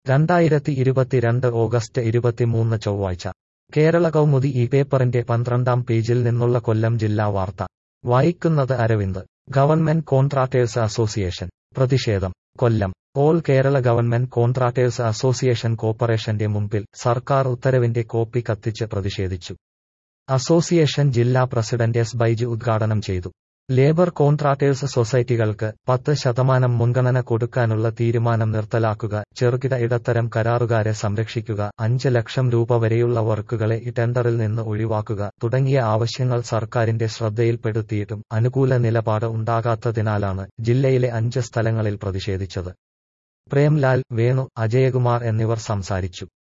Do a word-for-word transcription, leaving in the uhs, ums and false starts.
രണ്ടായിരത്തി ഇരുപത്തിരണ്ട് ഓഗസ്റ്റ് ഇരുപത്തിമൂന്ന് ചൊവ്വാഴ്ച കേരള കൗമുദി ഈ പേപ്പറിന്റെ പന്ത്രണ്ടാം പേജിൽ നിന്നുള്ള കൊല്ലം ജില്ലാ വാർത്ത വായിക്കുന്നത് അരവിന്ദ്. ഗവൺമെന്റ് കോൺട്രാക്ടേഴ്സ് അസോസിയേഷൻ പ്രതിഷേധം. Kollam all Kerala government contractors association കോർപ്പറേഷന്റെ മുമ്പിൽ സർക്കാർ ഉത്തരവിന്റെ കോപ്പി കത്തിച്ച് പ്രതിഷേധിച്ചു. അസോസിയേഷൻ ജില്ലാ പ്രസിഡന്റ് എസ് ബൈജു ഉദ്ഘാടനം ചെയ്തു. ലേബർ കോൺട്രാക്ടേഴ്സ് സൊസൈറ്റികൾക്ക് പത്ത് ശതമാനം മുൻഗണന കൊടുക്കാനുള്ള തീരുമാനം നിർത്തലാക്കുക, ചെറുകിട ഇടത്തരം കരാറുകാരെ സംരക്ഷിക്കുക, അഞ്ച് ലക്ഷം രൂപ വരെയുള്ള വർക്കുകളെ ഈ ടെൻഡറിൽ നിന്ന് ഒഴിവാക്കുക തുടങ്ങിയ ആവശ്യങ്ങൾ സർക്കാരിന്റെ ശ്രദ്ധയിൽപ്പെടുത്തിയിട്ടും അനുകൂല നിലപാട് ഉണ്ടാകാത്തതിനാലാണ് ജില്ലയിലെ അഞ്ച് സ്ഥലങ്ങളിൽ പ്രതിഷേധിച്ചത്. പ്രേംലാൽ, വേണു, അജയകുമാർ എന്നിവർ സംസാരിച്ചു.